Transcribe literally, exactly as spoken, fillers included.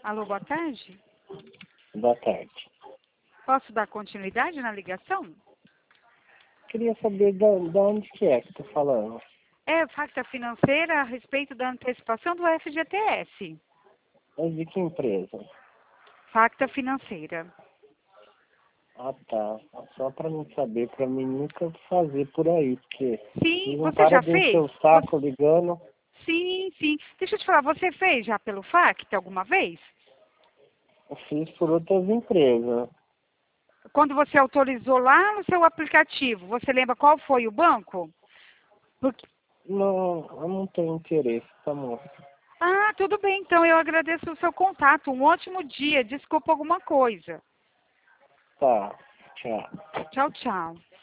Alô, boa tarde. Boa tarde. Posso dar continuidade na ligação? Queria saber de, de onde que é que tá falando. É Facta Financeira a respeito da antecipação do F G T S. Mas de que empresa? Facta Financeira. Ah, tá. Só pra mim saber, pra mim nunca fazer por aí, porque Sim, não você para já de encher fez? o saco ligando. Sim, sim. Deixa eu te falar, você fez já pelo Facta alguma vez? Eu fiz por outras empresas. Quando você autorizou lá no seu aplicativo, você lembra qual foi o banco? Porque... Não, eu não tenho interesse, tá, moça? Ah, tudo bem, então eu agradeço o seu contato. Um ótimo dia. Desculpa alguma coisa. Tá, tchau. Tchau, tchau.